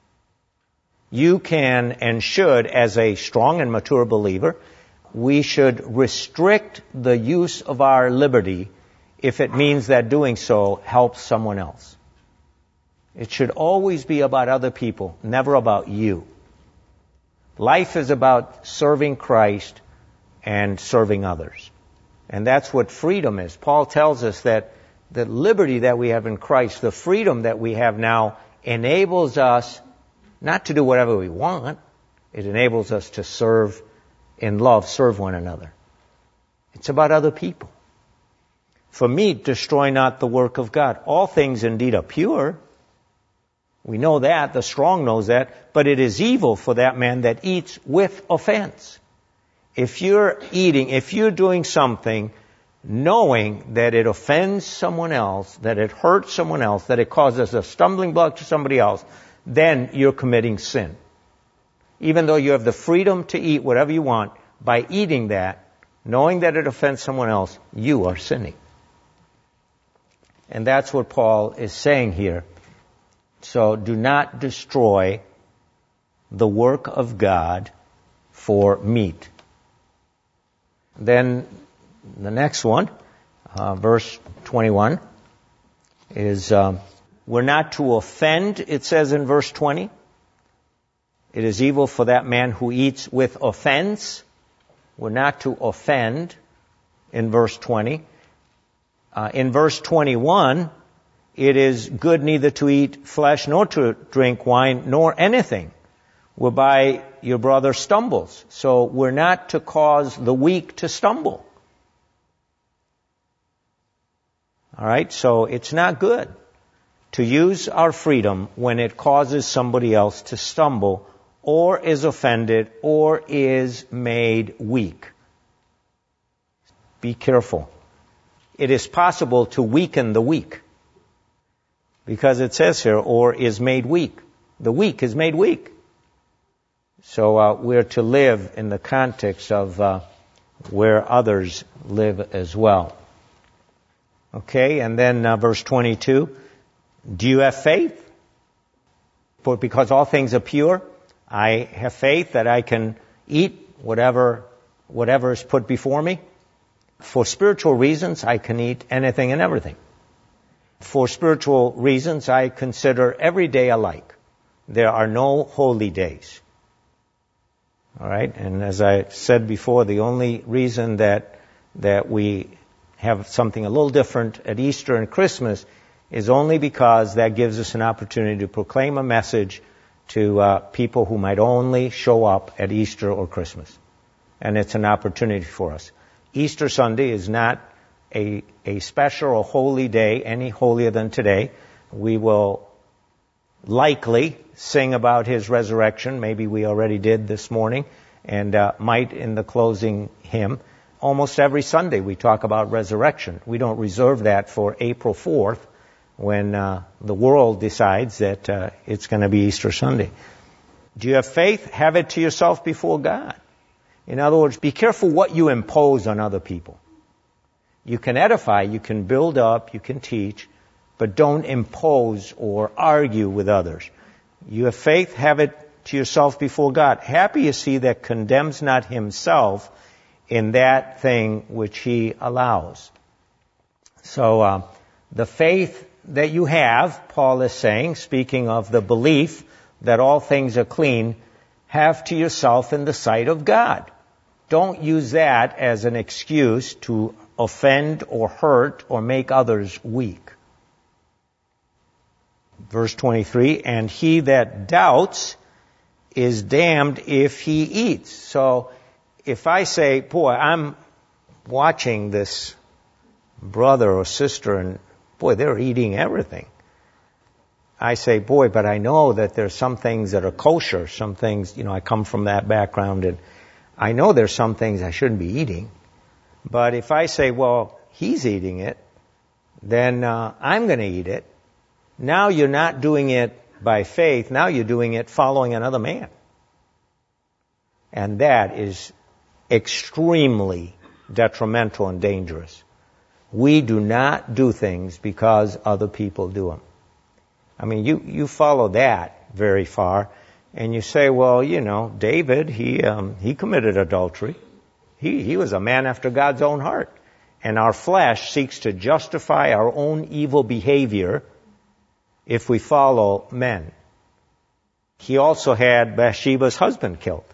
You can and should, as a strong and mature believer, we should restrict the use of our liberty if it means that doing so helps someone else. It should always be about other people, never about you. Life is about serving Christ and serving others. And that's what freedom is. Paul tells us that the liberty that we have in Christ, the freedom that we have now, enables us not to do whatever we want. It enables us to serve in love, serve one another. It's about other people. For meat, destroy not the work of God. All things indeed are pure. We know that, the strong knows that, but it is evil for that man that eats with offense. If you're eating, if you're doing something knowing that it offends someone else, that it hurts someone else, that it causes a stumbling block to somebody else, then you're committing sin. Even though you have the freedom to eat whatever you want, by eating that, knowing that it offends someone else, you are sinning. And that's what Paul is saying here. So do not destroy the work of God for meat. Then the next one, uh, verse twenty-one, is uh, we're not to offend, it says in verse twenty. It is evil for that man who eats with offense. We're not to offend in verse twenty. Uh, in verse twenty-one, it is good neither to eat flesh nor to drink wine nor anything whereby your brother stumbles. So we're not to cause the weak to stumble. All right, so it's not good to use our freedom when it causes somebody else to stumble or is offended or is made weak. Be careful. It is possible to weaken the weak. Because it says here, or is made weak. The weak is made weak. So uh, we're to live in the context of uh, where others live as well. Okay, and then uh, verse twenty-two. Do you have faith? For because all things are pure, I have faith that I can eat whatever whatever is put before me. For spiritual reasons, I can eat anything and everything. For spiritual reasons, I consider every day alike. There are no holy days. All right, and as I said before, the only reason that that we have something a little different at Easter and Christmas is only because that gives us an opportunity to proclaim a message to uh, people who might only show up at Easter or Christmas. And it's an opportunity for us. Easter Sunday is not a, a special or holy day any holier than today. We will likely sing about his resurrection. Maybe we already did this morning, and uh, might in the closing hymn. Almost every Sunday we talk about resurrection. We don't reserve that for April fourth when uh, the world decides that uh, it's going to be Easter Sunday. Do you have faith? Have it to yourself before God. In other words, be careful what you impose on other people. You can edify, you can build up, you can teach, but don't impose or argue with others. You have faith, have it to yourself before God. Happy is he that condemns not himself in that thing which he allows. So uh, the faith that you have, Paul is saying, speaking of the belief that all things are clean, have to yourself in the sight of God. Don't use that as an excuse to offend or hurt or make others weak. Verse twenty-three, and he that doubts is damned if he eats. So if I say, boy, I'm watching this brother or sister and boy, they're eating everything. I say, boy, but I know that there's some things that are kosher, some things, you know, I come from that background and I know there's some things I shouldn't be eating. But if I say, well, he's eating it, then uh, I'm going to eat it. Now you're not doing it by faith. Now you're doing it following another man. And that is extremely detrimental and dangerous. We do not do things because other people do them. I mean, you, you follow that very far, and you say, well, you know, David, he um, he committed adultery. He he was a man after God's own heart. And our flesh seeks to justify our own evil behavior if we follow men. He also had Bathsheba's husband killed.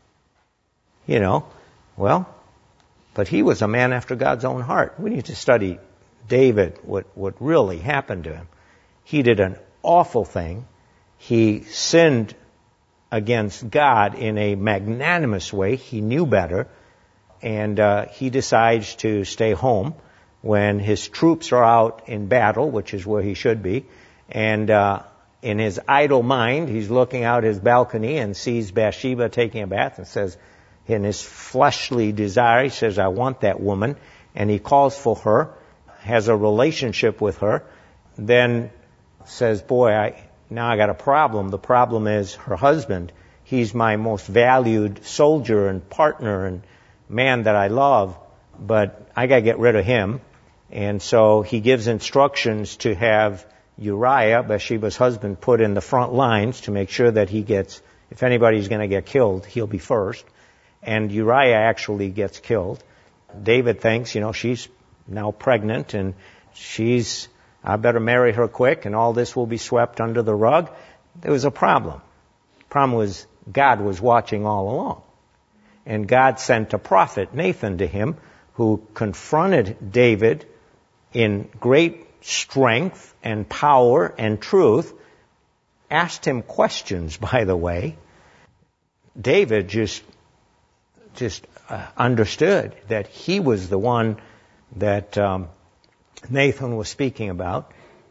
You know, well, but he was a man after God's own heart. We need to study David, what, what really happened to him. He did an awful thing. He sinned against God in a magnanimous way. He knew better. And uh, he decides to stay home when his troops are out in battle, which is where he should be. And uh, in his idle mind, he's looking out his balcony and sees Bathsheba taking a bath and says, in his fleshly desire, he says, I want that woman. And he calls for her, has a relationship with her, then says, boy, I, now I got a problem. The problem is her husband. He's my most valued soldier and partner and man that I love, but I got to get rid of him. And so he gives instructions to have Uriah, Bathsheba's husband, put in the front lines to make sure that he gets, if anybody's going to get killed, he'll be first. And Uriah actually gets killed. David thinks, you know, she's now pregnant and she's, I better marry her quick and all this will be swept under the rug. There was a problem. The problem was God was watching all along. And God sent a prophet, Nathan, to him, who confronted David in great strength and power and truth, asked him questions, by the way. David just just uh, understood that he was the one that um, Nathan was speaking about.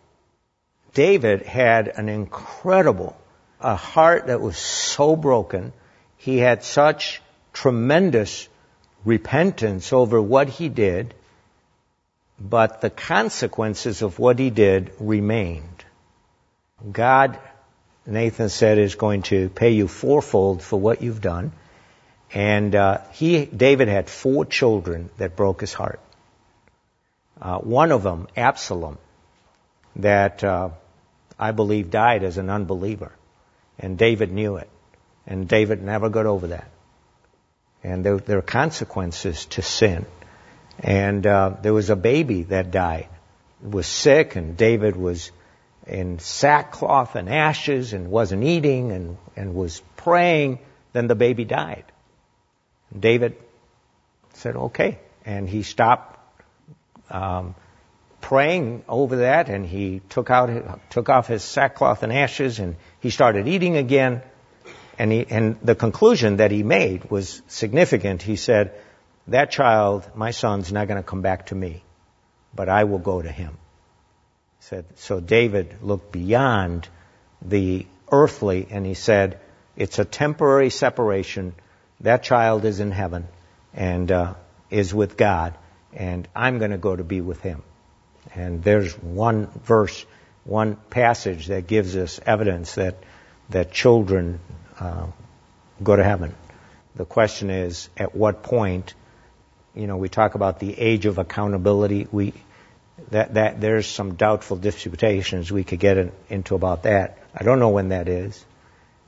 David had an incredible, a heart that was so broken. He had such tremendous repentance over what he did, but the consequences of what he did remained. God, Nathan said, is going to pay you fourfold for what you've done. And uh, he, David had four children that broke his heart. Uh, one of them, Absalom, that uh, I believe died as an unbeliever. And David knew it. And David never got over that. And there, there are consequences to sin. And uh, there was a baby that died. Was sick, and David was in sackcloth and ashes and wasn't eating and, and was praying. Then the baby died. David said, okay. And he stopped um, praying over that, and he took out took off his sackcloth and ashes, and he started eating again. And, he, and the conclusion that he made was significant. He said, that child, my son's not going to come back to me, but I will go to him. He said, so David looked beyond the earthly, and he said, it's a temporary separation. That child is in heaven and uh, is with God, and I'm going to go to be with him. And there's one verse, one passage that gives us evidence that that children uh, go to heaven. The question is, at what point? You know, we talk about the age of accountability. We that that there's some doubtful disputations we could get in, into about that. I don't know when that is.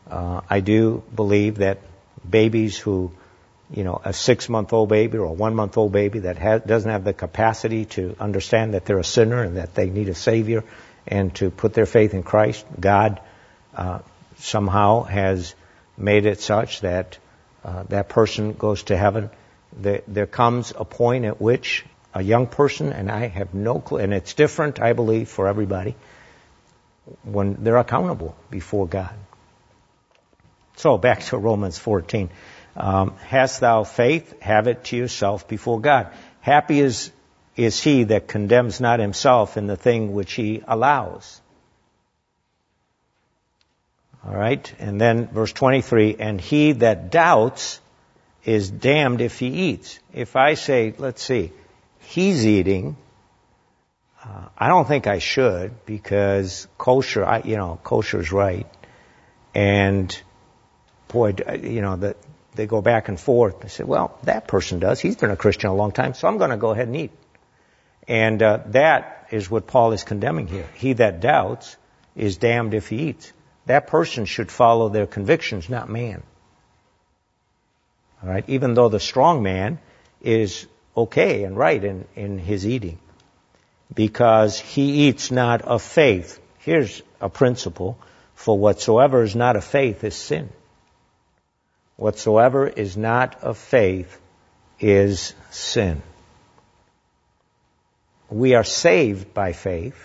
Uh, I do believe that babies who, you know, a six-month-old baby or a one-month-old baby that has, doesn't have the capacity to understand that they're a sinner and that they need a Savior and to put their faith in Christ, God uh, somehow has made it such that uh, that person goes to heaven. There, there comes a point at which a young person, and I have no clue, and it's different, I believe, for everybody, when they're accountable before God. So back to Romans fourteen. Um, hast thou faith? Have it to yourself before God. Happy is, is he that condemns not himself in the thing which he allows. All right. And then verse twenty-three, and he that doubts is damned if he eats. If I say, let's see, he's eating, uh, I don't think I should, because kosher, I, you know, kosher's right. And boy, you know, the, they go back and forth. They say, well, that person does. He's been a Christian a long time, so I'm going to go ahead and eat. And uh, that is what Paul is condemning here. He that doubts is damned if he eats. That person should follow their convictions, not man. All right, even though the strong man is okay and right in, in his eating, because he eats not of faith. Here's a principle: for whatsoever is not of faith is sin. Whatsoever is not of faith is sin. We are saved by faith,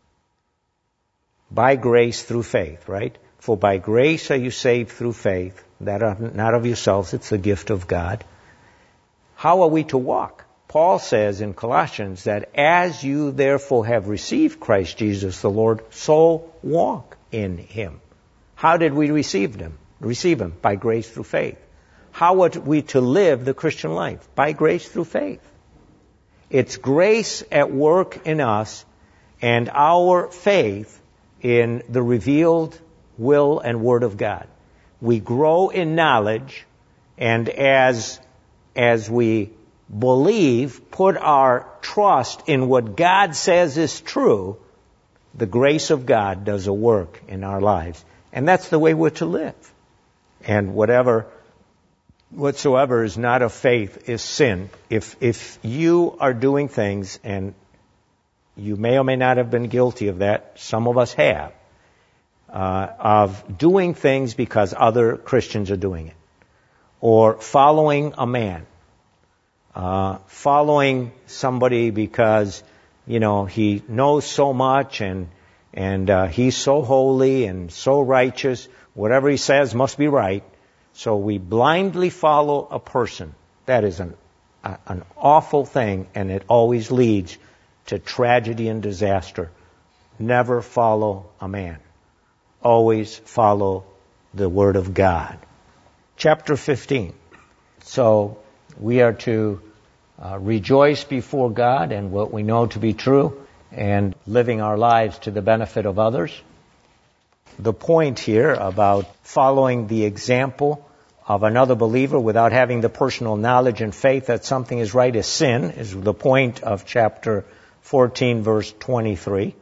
by grace through faith, right? For by grace are you saved through faith, that are not of yourselves, it's the gift of God. How are we to walk? Paul says in Colossians that as you therefore have received Christ Jesus the Lord, so walk in him. How did we receive him? Receive him by grace through faith. How are we to live the Christian life? By grace through faith. It's grace at work in us and our faith in the revealed will and word of God. We grow in knowledge, and as as we believe, put our trust in what God says is true, the grace of God does a work in our lives. And that's the way we're to live. And whatever, whatsoever is not of faith is sin. If, if you are doing things, and you may or may not have been guilty of that, some of us have, uh, of doing things because other Christians are doing it, or following a man, uh, following somebody because, you know, he knows so much and and uh, he's so holy and so righteous. Whatever he says must be right. So we blindly follow a person. That is an a, an awful thing, and it always leads to tragedy and disaster. Never follow a man. Always follow the Word of God. Chapter fifteen. So we are to uh, rejoice before God and what we know to be true, and living our lives to the benefit of others. The point here about following the example of another believer without having the personal knowledge and faith that something is right is sin is the point of chapter fourteen, verse twenty-three.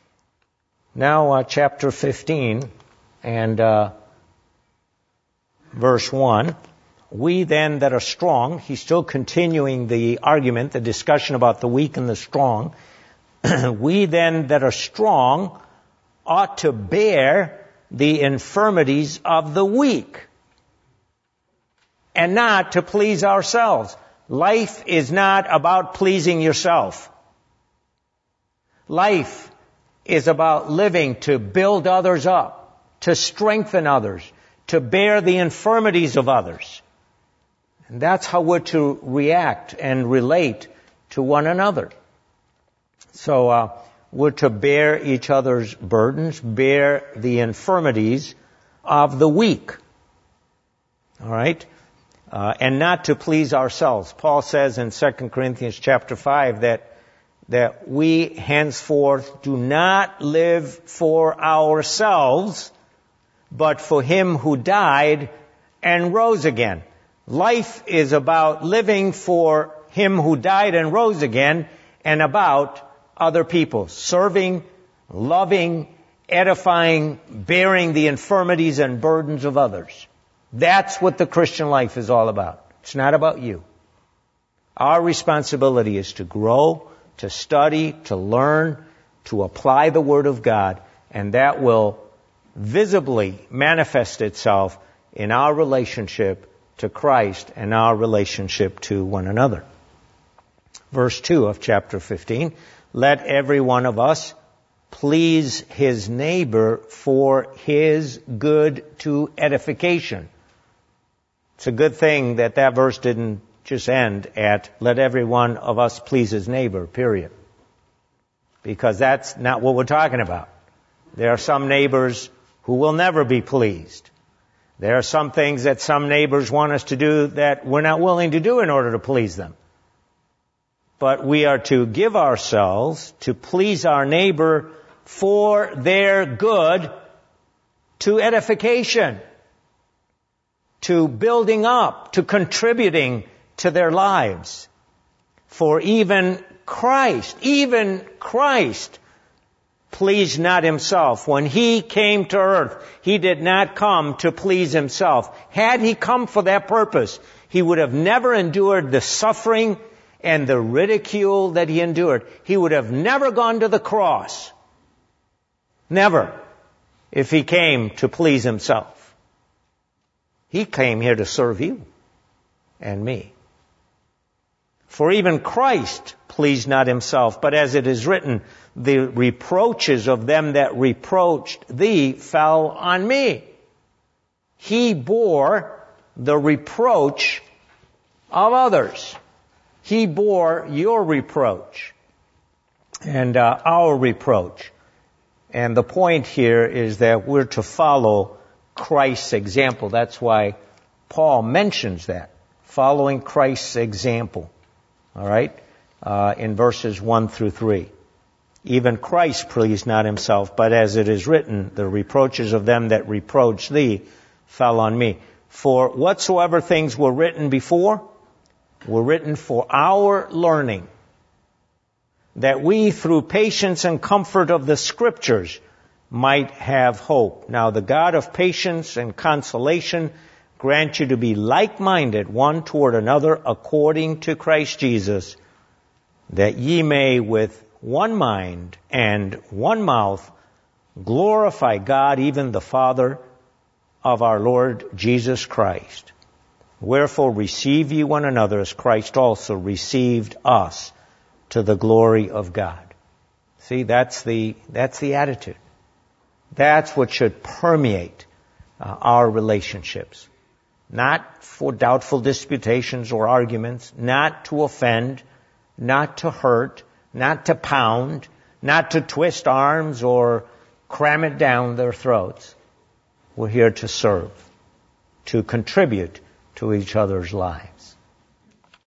Now, uh, chapter fifteen and uh, verse one. We then that are strong, he's still continuing the argument, the discussion about the weak and the strong. We then that are strong ought to bear the infirmities of the weak, and not to please ourselves. Life is not about pleasing yourself. Life is about living to build others up, to strengthen others, to bear the infirmities of others. And that's how we're to react and relate to one another. So uh, we're to bear each other's burdens, bear the infirmities of the weak. All right? Uh, and not to please ourselves. Paul says in Second Corinthians chapter five that that we henceforth do not live for ourselves, but for him who died and rose again. Life is about living for him who died and rose again, and about other people, serving, loving, edifying, bearing the infirmities and burdens of others. That's what the Christian life is all about. It's not about you. Our responsibility is to grow, to study, to learn, to apply the Word of God, and that will visibly manifest itself in our relationship to Christ and our relationship to one another. Verse two of chapter fifteen, let every one of us please his neighbor for his good to edification. It's a good thing that that verse didn't just end at let every one of us please his neighbor, period. Because that's not what we're talking about. There are some neighbors who will never be pleased. There are some things that some neighbors want us to do that we're not willing to do in order to please them. But we are to give ourselves to please our neighbor for their good to edification, to building up, to contributing to their lives. For even Christ, even Christ pleased not himself. When he came to earth, he did not come to please himself. Had he come for that purpose, he would have never endured the suffering and the ridicule that he endured. He would have never gone to the cross. Never. If he came to please himself. He came here to serve you and me. For even Christ pleased not himself, but as it is written, the reproaches of them that reproached thee fell on me. He bore the reproach of others. He bore your reproach and uh, our reproach. And the point here is that we're to follow Christ's example. That's why Paul mentions that, following Christ's example. All right? Uh, in verses one through three. Even Christ pleased not himself, but as it is written, the reproaches of them that reproach thee fell on me. For whatsoever things were written before were written for our learning, that we through patience and comfort of the Scriptures might have hope. Now the God of patience and consolation grant you to be like-minded one toward another according to Christ Jesus, that ye may with one mind and one mouth glorify God, even the Father of our Lord Jesus Christ. Wherefore receive ye one another as Christ also received us to the glory of God. See, that's the, that's the attitude. That's what should permeate uh, our relationships. Not for doubtful disputations or arguments, not to offend, not to hurt, not to pound, not to twist arms or cram it down their throats. We're here to serve, to contribute to each other's lives.